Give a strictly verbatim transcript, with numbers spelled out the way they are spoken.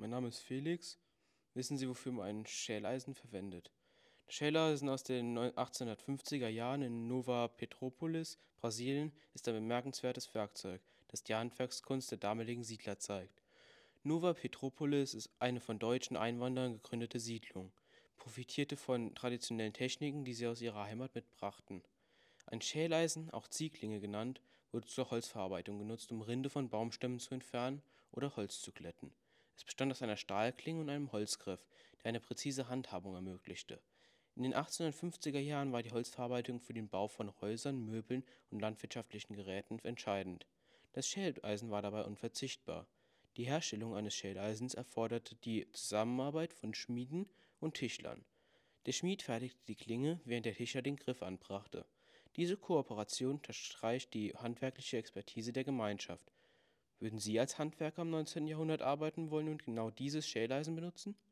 Mein Name ist Felix. Wissen Sie, wofür man ein Schäleisen verwendet? Das Schäleisen aus den neu- achtzehnhundertfünfziger Jahren in Nova Petrópolis, Brasilien, ist ein bemerkenswertes Werkzeug, das die Handwerkskunst der damaligen Siedler zeigt. Nova Petrópolis ist eine von deutschen Einwanderern gegründete Siedlung, profitierte von traditionellen Techniken, die sie aus ihrer Heimat mitbrachten. Ein Schäleisen, auch Zieglinge genannt, wurde zur Holzverarbeitung genutzt, um Rinde von Baumstämmen zu entfernen oder Holz zu glätten. Es bestand aus einer Stahlklinge und einem Holzgriff, der eine präzise Handhabung ermöglichte. In den achtzehnhundertfünfziger Jahren war die Holzverarbeitung für den Bau von Häusern, Möbeln und landwirtschaftlichen Geräten entscheidend. Das Schäleisen war dabei unverzichtbar. Die Herstellung eines Schäleisens erforderte die Zusammenarbeit von Schmieden und Tischlern. Der Schmied fertigte die Klinge, während der Tischler den Griff anbrachte. Diese Kooperation unterstreicht die handwerkliche Expertise der Gemeinschaft. Würden Sie als Handwerker im neunzehnten. Jahrhundert arbeiten wollen und genau dieses Schäleisen benutzen?